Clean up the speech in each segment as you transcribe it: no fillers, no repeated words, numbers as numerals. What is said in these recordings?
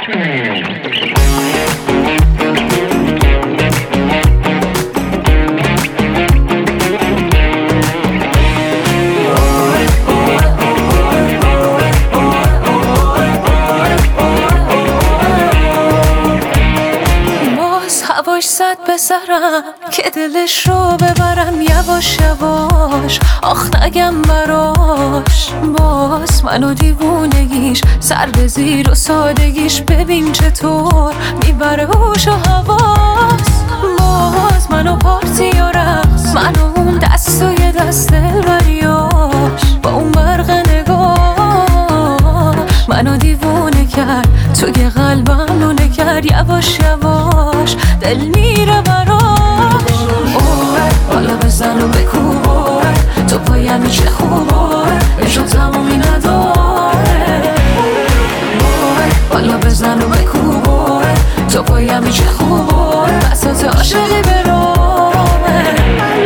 هواش زد به سرم که دلش رو ببرم یواش یواش، آخ نگم براش. باز منو دیوونگیش سر به زیر و سادگیش، ببین چطور میبره هوش و حواس. باز منو پارتی و رقص، منو اون دست و یه دست دلبریاش، با اون برق نگاه منو دیوونه کرد، توی قلبم نونه کرد. یواش یواش دل میره براش. بالا بزن و بکوبار، تو پایم چه خوبار، عشق تمومی نداره. بالا بزن و بکوبار، تو پایم چه خوبار، بساط عاشقی برامه.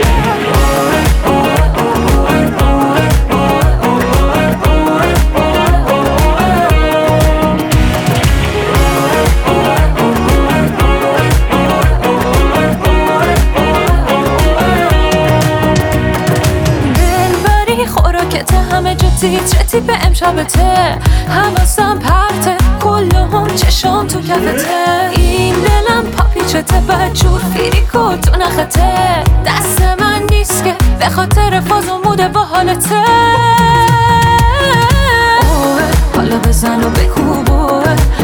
خوراکته همه جا تیتره به امشبته، حواسم پرته کلهم چشام تو کفته. این دلم پاپیچته بدجور فیریکو تو نخته، دست من نیست که به خاطر فاز و موده با حالته. حالا بزن و بکوبه،